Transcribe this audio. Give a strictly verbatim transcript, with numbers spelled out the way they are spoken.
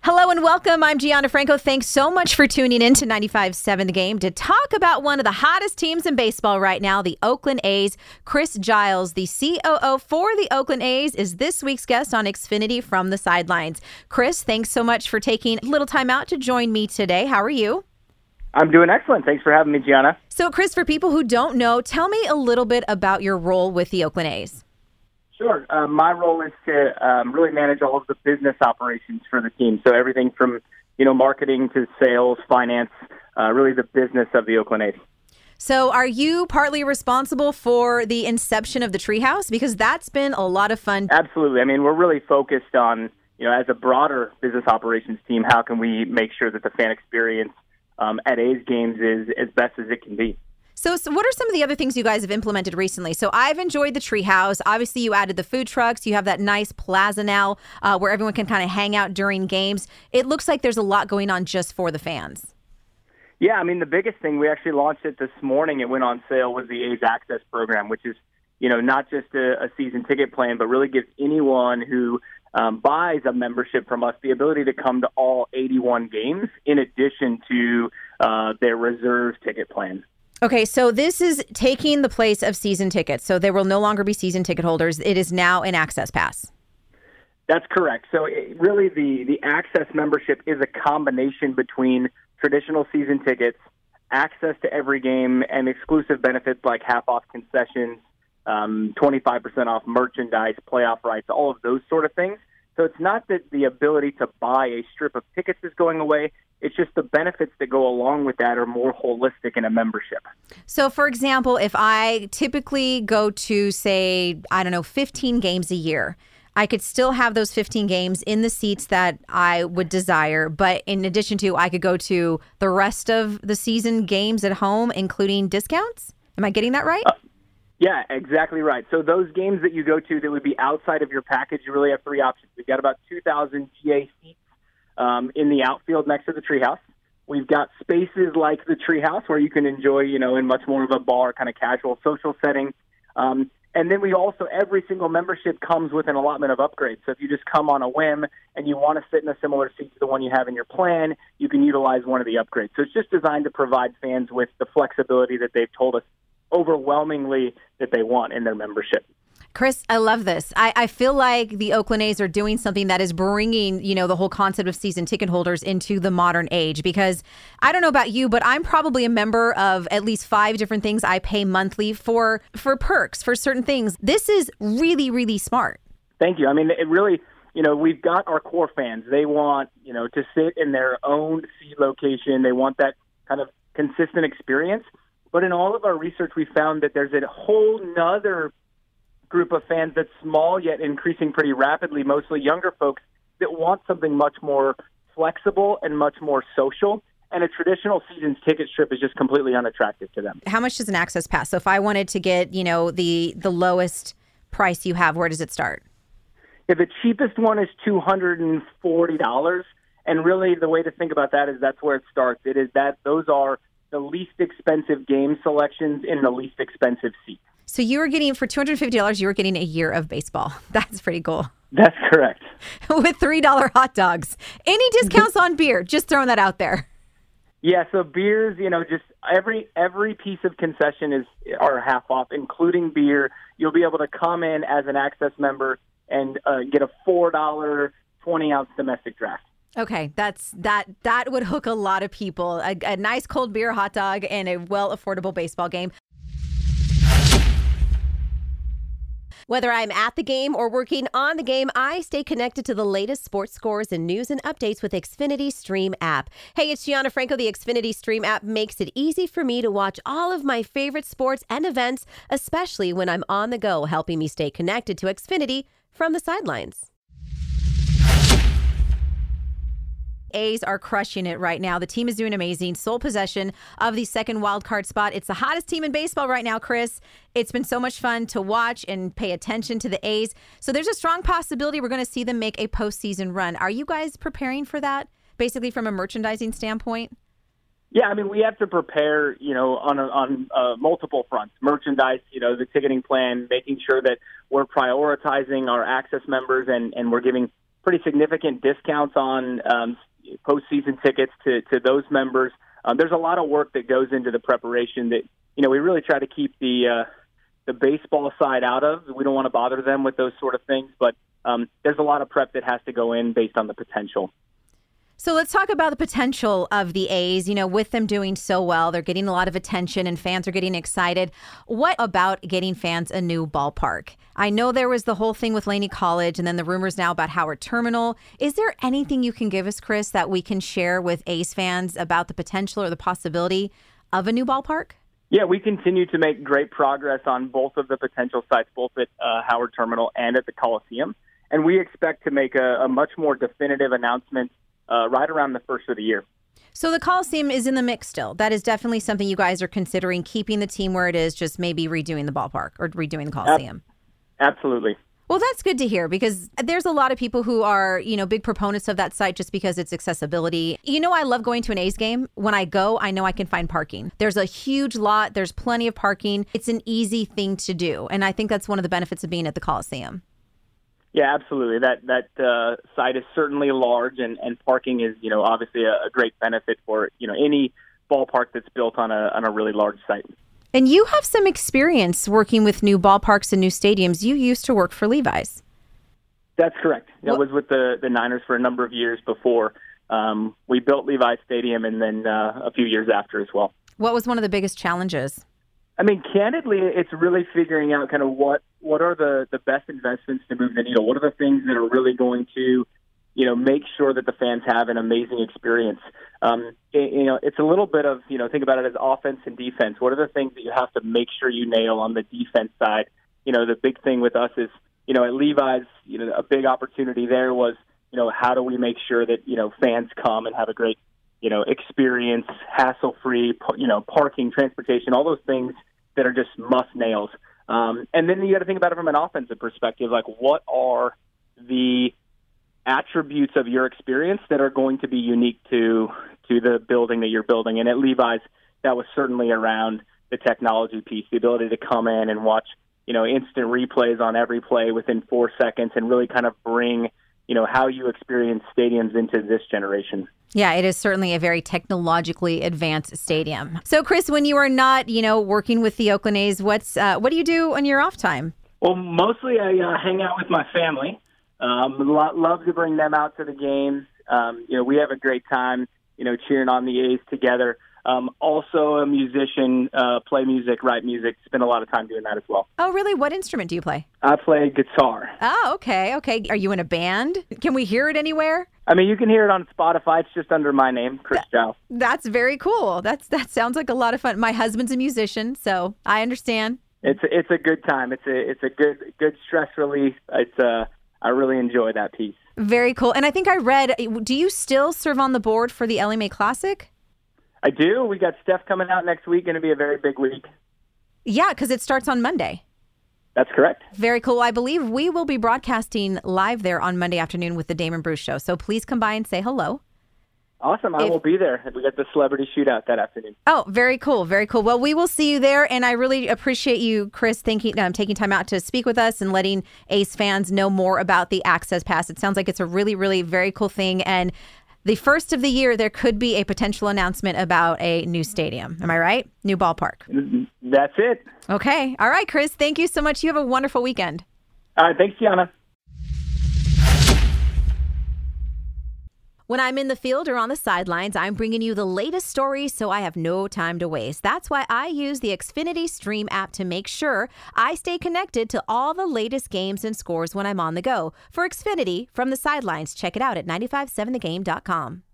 Hello and welcome. I'm Gianna Franco. Thanks so much for tuning in to ninety-five point seven The Game to talk about one of the hottest teams in baseball right now, the Oakland A's. Chris Giles, the C O O for the Oakland A's, is this week's guest on Xfinity from the Sidelines. Chris, thanks so much for taking a little time out to join me today. How are you? I'm doing excellent. Thanks for having me, Gianna. So, Chris, for people who don't know, tell me a little bit about your role with the Oakland A's. Sure. Uh, my role is to um, really manage all of the business operations for the team. So everything from, you know, marketing to sales, finance, uh, really the business of the Oakland A's. So are you partly responsible for the inception of the Treehouse? Because that's been a lot of fun. Absolutely. I mean, we're really focused on, you know, as a broader business operations team, how can we make sure that the fan experience um, at A's games is as best as it can be. So, so what are some of the other things you guys have implemented recently? So I've enjoyed the Treehouse. Obviously, you added the food trucks. You have that nice plaza now uh, where everyone can kind of hang out during games. It looks like there's a lot going on just for the fans. Yeah, I mean, the biggest thing, we actually launched it this morning. It went on sale, was the A's Access program, which is, you know, not just a, a season ticket plan, but really gives anyone who um, buys a membership from us the ability to come to all eighty-one games in addition to uh, their reserve ticket plan. Okay, so this is taking the place of season tickets. So there will no longer be season ticket holders. It is now an Access Pass. That's correct. So it, really the, the Access membership is a combination between traditional season tickets, access to every game, and exclusive benefits like half-off concessions, um, twenty-five percent off merchandise, playoff rights, all of those sort of things. So it's not that the ability to buy a strip of tickets is going away. It's just the benefits that go along with that are more holistic in a membership. So, for example, if I typically go to, say, I don't know, fifteen games a year, I could still have those fifteen games in the seats that I would desire. But in addition to, I could go to the rest of the season games at home, including discounts. Am I getting that right? Uh, yeah, exactly right. So those games that you go to that would be outside of your package, you really have three options. We've got about two thousand G A seats um, in the outfield next to the Treehouse. We've got spaces like the Treehouse where you can enjoy, you know, in much more of a bar kind of casual social setting. Um, and then we also, every single membership comes with an allotment of upgrades. So if you just come on a whim and you want to sit in a similar seat to the one you have in your plan, you can utilize one of the upgrades. So it's just designed to provide fans with the flexibility that they've told us overwhelmingly that they want in their membership. Chris, I love this. I, I feel like the Oakland A's are doing something that is bringing, you know, the whole concept of season ticket holders into the modern age, because I don't know about you, but I'm probably a member of at least five different things I pay monthly for, for perks, for certain things. This is really, really smart. Thank you. I mean, it really, you know, we've got our core fans. They want, you know, to sit in their own seat location. They want that kind of consistent experience. But in all of our research, we found that there's a whole nother group of fans that's small yet increasing pretty rapidly, mostly younger folks, that want something much more flexible and much more social. And a traditional season's ticket strip is just completely unattractive to them. How much does an Access Pass? So if I wanted to get, you know, the the lowest price you have, where does it start? Yeah, the cheapest one is two hundred forty dollars. And really the way to think about that is that's where it starts. It is that those are the least expensive game selections in the least expensive seat. So you were getting, for two hundred fifty dollars, you were getting a year of baseball. That's pretty cool. That's correct. With three dollar hot dogs. Any discounts on beer? Just throwing that out there. Yeah, so beers, you know, just every every piece of concession is are half off, including beer. You'll be able to come in as an Access member and uh, get a four dollar twenty ounce domestic draft. Okay, that's that that would hook a lot of people. A, a nice cold beer, hot dog, and a well affordable baseball game. Whether I'm at the game or working on the game, I stay connected to the latest sports scores and news and updates with Xfinity Stream app. Hey, it's Gianna Franco. The Xfinity Stream app makes it easy for me to watch all of my favorite sports and events, especially when I'm on the go, helping me stay connected to Xfinity from the sidelines. A's are crushing it right now. The team is doing amazing. Sole possession of the second wild card spot. It's the hottest team in baseball right now, Chris. It's been so much fun to watch and pay attention to the A's. So there's a strong possibility we're going to see them make a postseason run. Are you guys preparing for that, basically from a merchandising standpoint? Yeah, I mean, we have to prepare, you know, on a, on uh, multiple fronts. Merchandise, you know, the ticketing plan, making sure that we're prioritizing our Access members and, and we're giving pretty significant discounts on um, postseason tickets to, to those members. Um, there's a lot of work that goes into the preparation that, you know, we really try to keep the uh, the baseball side out of. We don't want to bother them with those sort of things, but um, there's a lot of prep that has to go in based on the potential. So let's talk about the potential of the A's. You know, with them doing so well, they're getting a lot of attention and fans are getting excited. What about getting fans a new ballpark? I know there was the whole thing with Laney College and then the rumors now about Howard Terminal. Is there anything you can give us, Chris, that we can share with A's fans about the potential or the possibility of a new ballpark? Yeah, we continue to make great progress on both of the potential sites, both at uh, Howard Terminal and at the Coliseum. And we expect to make a, a much more definitive announcement Uh, right around the first of the year. So the Coliseum is in the mix still. That is definitely something you guys are considering, keeping the team where it is, just maybe redoing the ballpark or redoing the Coliseum. Absolutely. Well, that's good to hear because there's a lot of people who are, you know, big proponents of that site just because it's accessibility. You know, I love going to an A's game. When I go, I know I can find parking. There's a huge lot. There's plenty of parking. It's an easy thing to do. And I think that's one of the benefits of being at the Coliseum. Yeah, absolutely. That that uh, site is certainly large, and, and parking is, you know, obviously a, a great benefit for, you know, any ballpark that's built on a on a really large site. And you have some experience working with new ballparks and new stadiums. You used to work for Levi's. That's correct. I What- was with the, the Niners for a number of years before um, we built Levi's Stadium, and then uh, a few years after as well. What was one of the biggest challenges? I mean, candidly, it's really figuring out kind of what, what are the, the best investments to move the needle. What are the things that are really going to, you know, make sure that the fans have an amazing experience. Um, it, you know, it's a little bit of, you know, think about it as offense and defense. What are the things that you have to make sure you nail on the defense side? You know, the big thing with us is, you know, at Levi's, you know, a big opportunity there was, you know, how do we make sure that, you know, fans come and have a great, you know, experience, hassle-free, you know, parking, transportation, all those things that are just must nails. Um, and then you got to think about it from an offensive perspective, like what are the attributes of your experience that are going to be unique to to the building that you're building. And at Levi's, that was certainly around the technology piece, the ability to come in and watch, you know, instant replays on every play within four seconds and really kind of bring, you know, how you experience stadiums into this generation. Yeah, it is certainly a very technologically advanced stadium. So, Chris, when you are not, you know, working with the Oakland A's, what's uh, what do you do on your off time? Well, mostly I uh, hang out with my family. Um, lo- love to bring them out to the games. Um, you know, we have a great time, you know, cheering on the A's together. Um, also a musician, uh, play music, write music, spend a lot of time doing that as well. Oh, really? What instrument do you play? I play guitar. Oh, okay. Okay. Are you in a band? Can we hear it anywhere? I mean, you can hear it on Spotify. It's just under my name, Chris Giles. That's very cool. That's That sounds like a lot of fun. My husband's a musician, so I understand. It's a, it's a good time. It's a it's a good good stress relief. It's uh I really enjoy that piece. Very cool. And I think I read, do you still serve on the board for the Ellie Mae Classic? I do. We got Steph coming out next week. Going to be a very big week. Yeah, because it starts on Monday. That's correct. Very cool. I believe we will be broadcasting live there on Monday afternoon with the Damon Bruce Show. So please come by and say hello. Awesome. I If- will be there. We got the celebrity shootout that afternoon. Oh, very cool. Very cool. Well, we will see you there. And I really appreciate you, Chris, thinking, um, taking time out to speak with us and letting A's fans know more about the Access Pass. It sounds like it's a really, really very cool thing. And the first of the year, there could be a potential announcement about a new stadium. Am I right? New ballpark. That's it. Okay. All right, Chris. Thank you so much. You have a wonderful weekend. All right. Thanks, Gianna. When I'm in the field or on the sidelines, I'm bringing you the latest stories, so I have no time to waste. That's why I use the Xfinity Stream app to make sure I stay connected to all the latest games and scores when I'm on the go. For Xfinity, from the sidelines, check it out at nine five seven the game dot com.